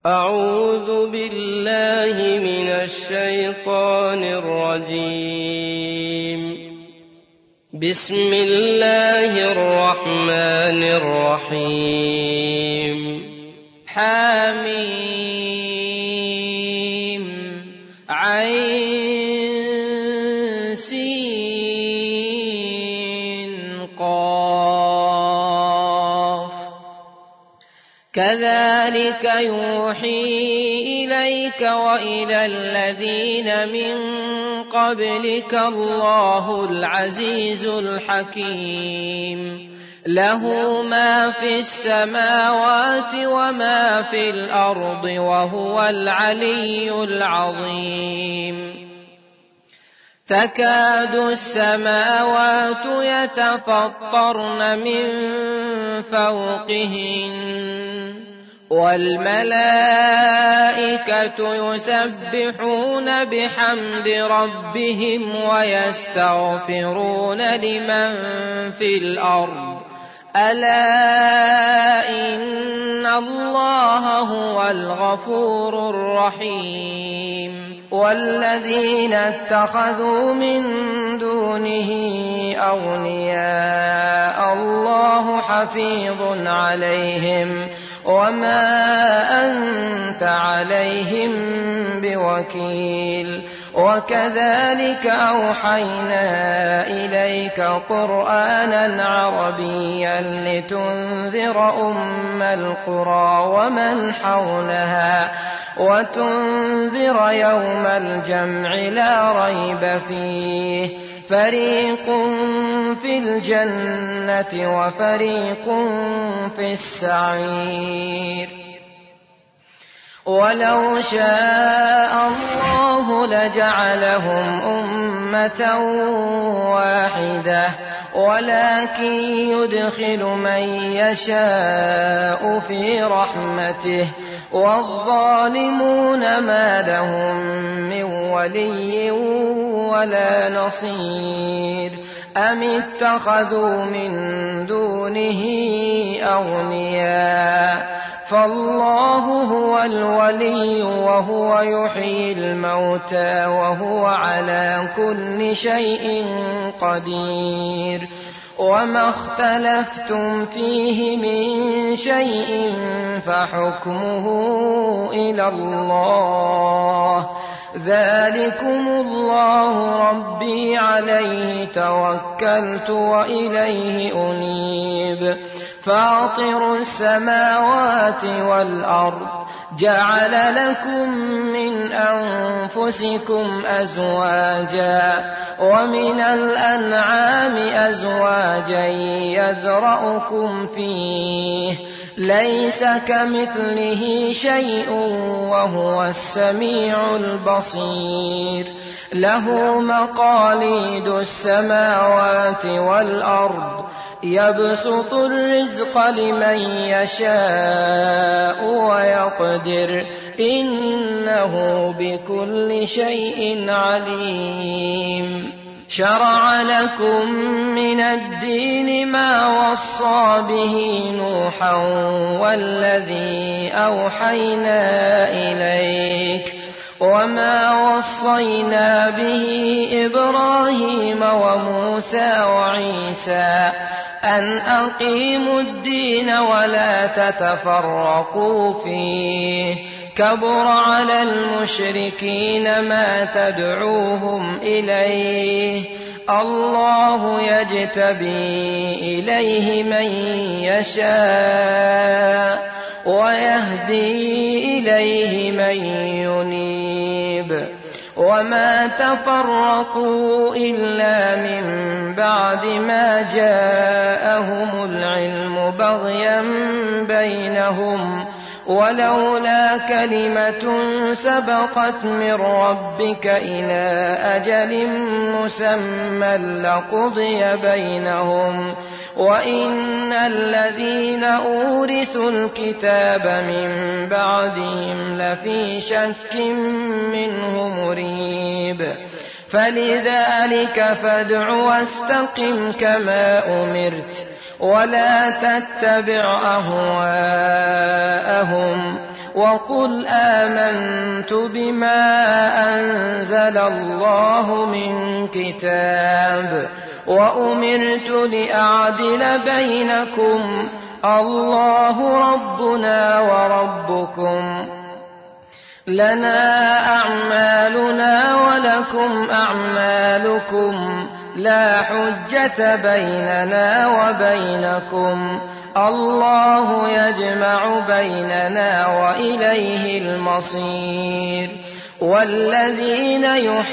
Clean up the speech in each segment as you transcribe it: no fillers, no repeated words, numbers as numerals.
أعوذ بالله من الشيطان الرجيم. بسم الله الرحمن الرحيم. حميم عين سين قاف. كذلك يوحي إليك وإلى الذين من قبلك الله العزيز الحكيم. له ما في السماوات وما في الأرض وهو العلي العظيم. تكاد السماوات يتفطرن من فوقهن والملائكة يسبحون بحمد ربهم ويستغفرون لمن في الأرض ألا إن الله هو الغفور الرحيم. والذين اتخذوا من دونه أولياء الله حفيظ عليهم وما أنت عليهم بوكيل. وكذلك أوحينا إليك قرآنا عربيا لتنذر أم القرى ومن حولها وتنذر يوم الجمع لا ريب فيه. فريق في الجنة وفريق في السعير. ولو شاء الله لجعلهم أمة واحدة ولكن يدخل من يشاء في رحمته والظالمون ما لهم من ولي ولا نصير. أم اتخذوا من دونه أولياء فالله هو الولي وهو يحيي الموتى وهو على كل شيء قدير. وما اختلفتم فيه من شيء فحكمه إلى الله. ذلكم الله ربي عليه توكلت وإليه أنيب. فاطر السماوات والأرض جعل لكم من أنفسكم أزواجا ومن الأنعام أزواجا يذرأكم فيه ليس كمثله شيء وهو السميع البصير. له مقاليد السماوات والأرض يبسط الرزق لمن يشاء ويقدر إنه بكل شيء عليم. شرع لكم من الدين ما وصى به نوحا والذي أوحينا إليك وما وصينا به إبراهيم وموسى وعيسى أن أقيموا الدين ولا تتفرقوا فيه. كبر على المشركين ما تدعوهم إليه. الله يجتبي إليه من يشاء ويهدي إليه من ينيب. وما تفرقوا إلا من بعد ما جاءهم العلم بغيا بينهم ولولا كلمة سبقت من ربك إلى أجل مسمى لقضي بينهم وإن الذين أورثوا الكتاب من بعدهم لفي شك منه مريب. فلذلك فادع واستقم كما أمرت ولا تتبع أهواءهم وقل آمنت بما أنزل الله من كتاب وأمرت لأعدل بينكم الله ربنا وربكم لنا أعمالنا ولكم أعمالكم لا حجة بيننا وبينكم الله يجمع بيننا وإليه المصير والذين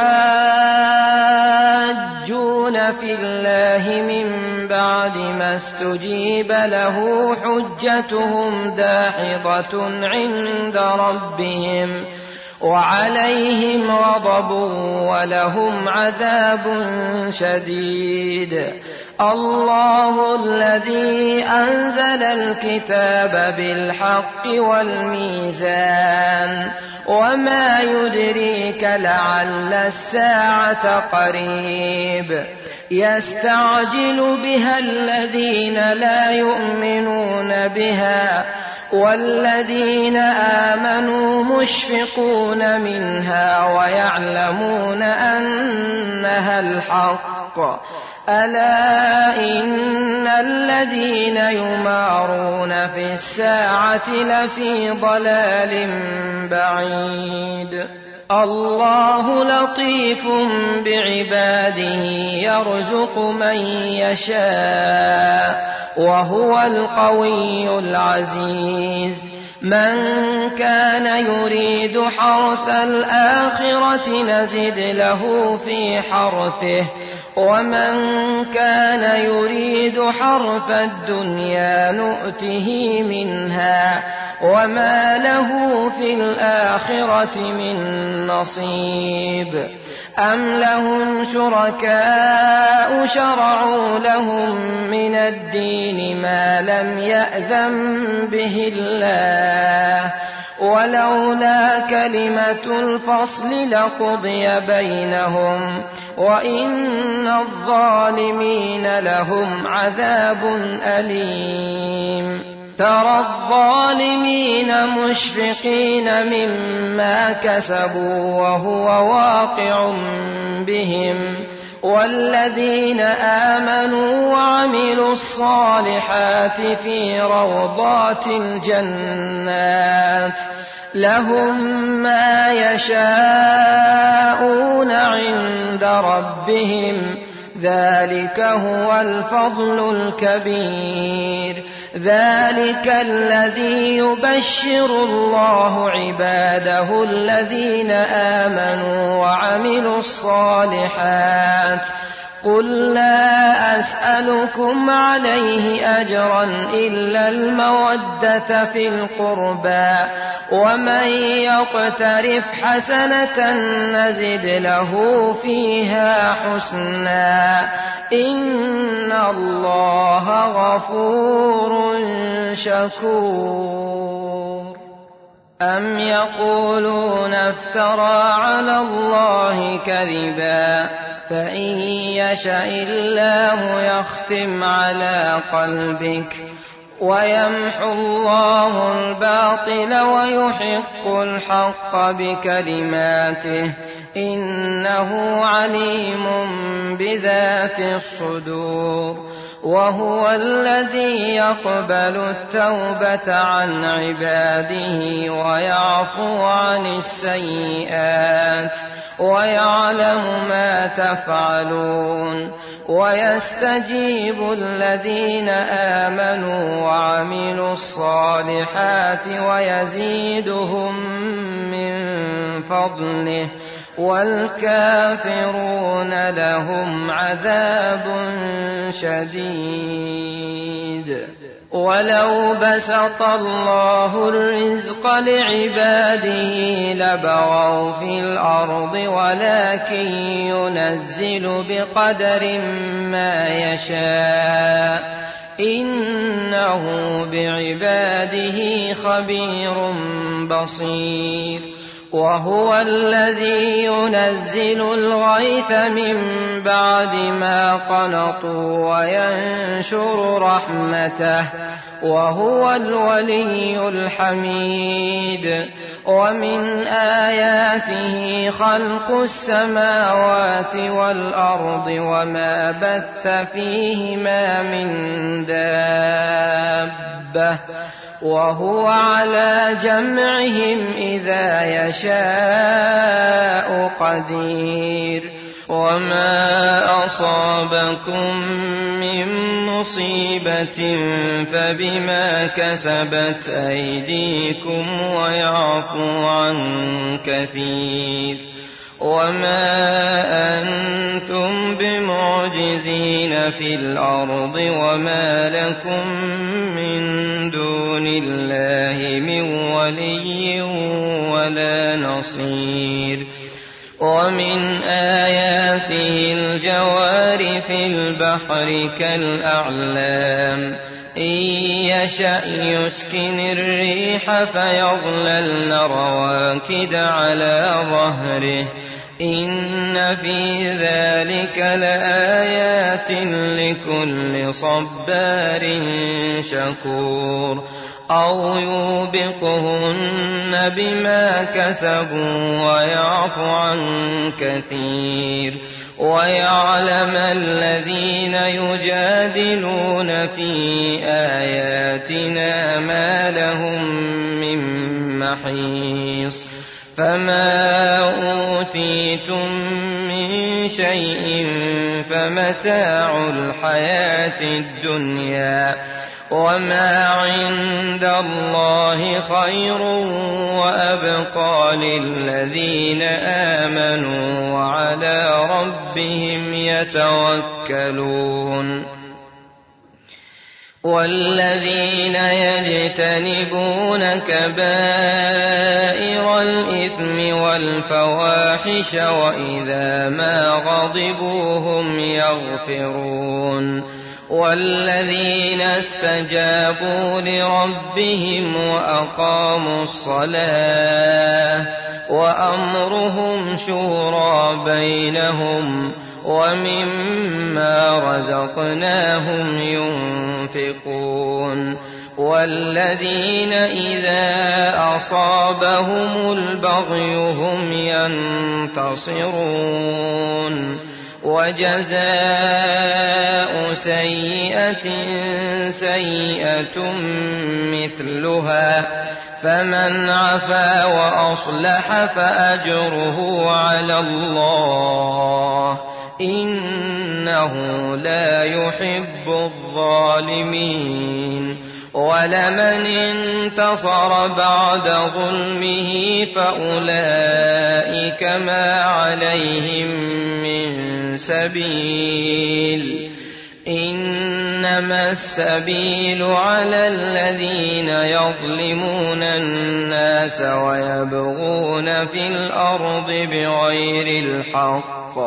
يحاجون في الله من بعد ما استجيب له حجتهم داحضة عند ربهم وعليهم غضب ولهم عذاب شديد الله الذي أنزل الكتاب بالحق والميزان وما يدريك لعل الساعة قريب يستعجل بها الذين لا يؤمنون بها والذين آمنوا مشفقون منها ويعلمون أنها الحق ألا إن الذين يمارون في الساعة لفي ضلال بعيد الله لطيف بعباده يرزق من يشاء وهو القوي العزيز من كان يريد حرث الآخرة نزد له في حرثه ومن كان يريد حرث الدنيا نؤته منها وما له في الآخرة من نصيب أم لهم شركاء شرعوا لهم من الدين ما لم يأذن به الله ولولا كلمة الفصل لقضي بينهم وإن الظالمين لهم عذاب أليم ترى الظالمين مشفقين مما كسبوا وهو واقع بهم والذين آمنوا وعملوا الصالحات في روضات الجنات لهم ما يشاءون عند ربهم ذلك هو الفضل الكبير ذلك الذي يبشر الله عباده الذين آمنوا وعملوا الصالحات قل لا أسألكم عليه أجرا إلا المودة في القربى ومن يقترف حسنة نزد له فيها حسنا إن الله غفور شكور أم يقولون افترى على الله كذبا فإن يشأ الله يختم على قلبك ويمحو الله الباطل ويحق الحق بكلماته إنه عليم بذات الصدور وهو الذي يقبل التوبة عن عباده ويعفو عن السيئات ويعلم ما تفعلون ويستجيب الذين آمنوا وعملوا الصالحات ويزيدهم من فضله والكافرون لهم عذاب شديد ولو بسط الله الرزق لعباده لبغوا في الأرض ولكن ينزل بقدر ما يشاء إنه بعباده خبير بصير وهو الذي ينزل الغيث من بعد ما قنطوا وينشر رحمته وهو الولي الحميد. ومن آياته خلق السماوات والأرض وما بث فيهما من دابة وهو على جمعهم إذا يشاء قدير. وما أصابكم من مصيبة فبما كسبت أيديكم ويعفو عن كثير. وما أنتم بمعجزين في الأرض وما لكم من دون الله من ولي ولا نصير. ومن آياته الجوار في البحر كالأعلام إن يشأ يسكن الريح فيظللن رواكد على ظهره إن في ذلك لآيات لكل صبار شكور. أو يوبقهن بما كسبوا ويعفو عن كثير. ويعلم الذين يجادلون في آياتنا ما لهم من محيص. فما أوتيتم من شيء فمتاع الحياة الدنيا وما عند الله خير وأبقى للذين آمنوا وعلى ربهم يتوكلون. والذين يجتنبون كبائر الإثم والفواحش وإذا ما غضبوا هم يغفرون. والذين استجابوا لربهم وأقاموا الصلاة وأمرهم شورى بينهم ومما رزقناهم ينفقون. والذين إذا أصابهم البغي هم ينتصرون. وجزاء سيئة سيئة مثلها فمن عفا وأصلح فأجره على الله إنه لا يحب الظالمين. ولمن انتصر بعد ظلمه فأولئك ما عليهم من سبيل. إنما السبيل على الذين يظلمون الناس ويبغون في الأرض بغير الحق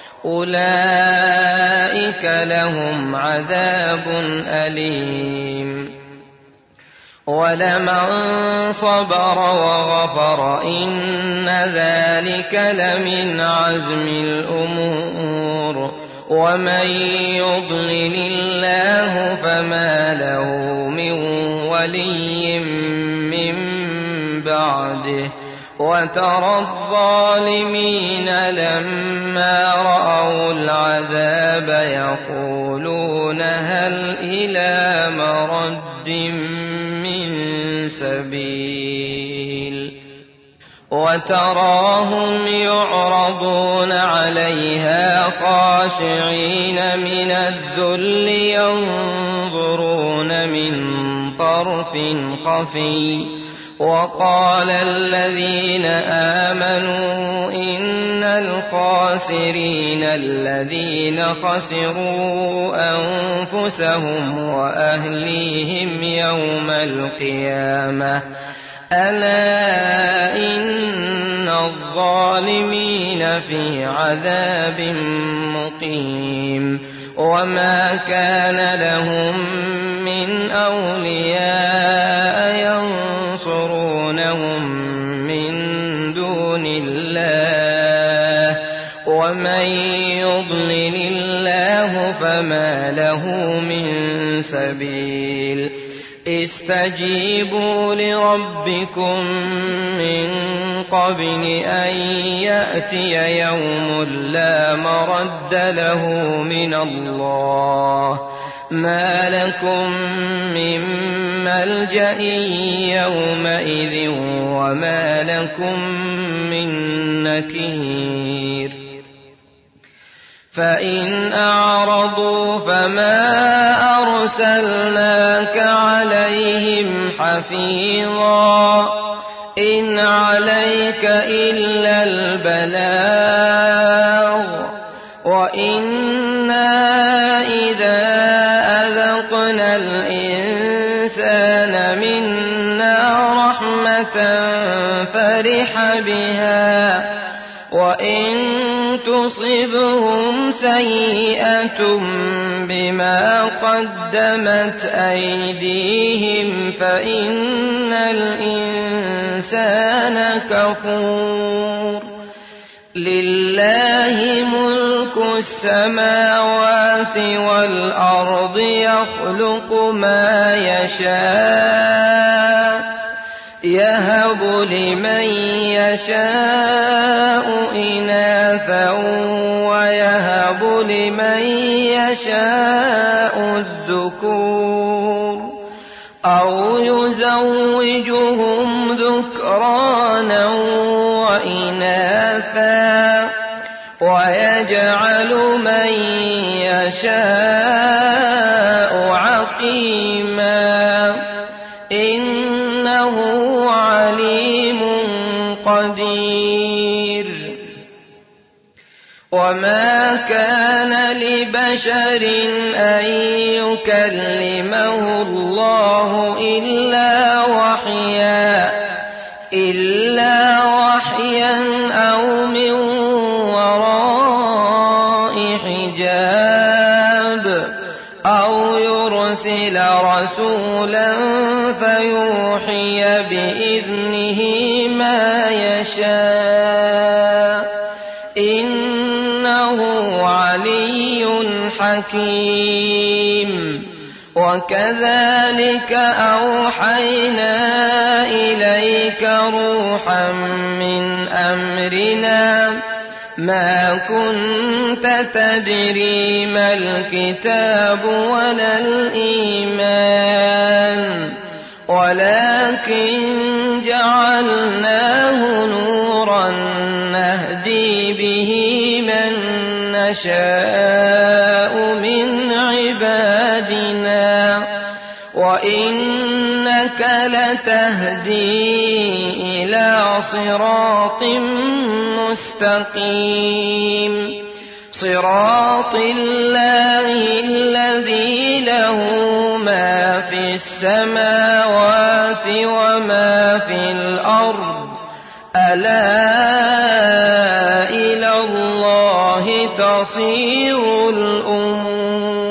أولئك لهم عذاب أليم. ولمن صبر وغفر إن ذلك لمن عزم الأمور. ومن يضلل الله فما له من ولي من بعده. وترى الظالمين لما رأوا العذاب يقولون هل إلى مرد من سبيل. وتراهم يعرضون عليها خاشعين من الذل ينظرون من طرف خفي. وقال الذين آمنوا إن الخاسرين الذين خسروا أنفسهم وأهليهم يوم القيامة ألا إن الظالمين في عذاب مقيم. وما كان لهم من أولياء ينصرونهم من دون الله. ومن يضلل الله فما له من سبيل. استجيبوا لربكم من قبل أن يأتي يوم لا مرد له من الله ما لكم من ملجأ يومئذ وما لكم من نكير فإن أعرضوا فما أرسلناك عليهم حفيظا إن عليك إلا البلاغ وإنا إذا أذقنا الإنسان منا رحمة فرح بها وإن تصبهم سيئة بما قدمت أيديهم فإن الإنسان كفور لله ملك السماوات والأرض يخلق ما يشاء يهب لمن يشاء إناثا ويهب لمن يشاء الذكور أو يزوجهم ذكرانا وإناثا ويجعل من يشاء عقيما إنه عليم قدير وما كان لبشر أن يكلمه الله إلا وحيا أو من وراء حجاب أو يرسل رسولا فيوحي بإذنه ما يشاء إنه علي حكيم وكذلك أوحينا إليك روحا من أمرنا ما كنت تدري ما الكتاب ولا الإيمان ولكن جعلناه نورا نهدي به من نشاء من عبادنا وإنك لتهدي إلى صراط مستقيم صراط الله الذي له ما في السماوات وما في الأرض ألا إلى الله تصير الأمور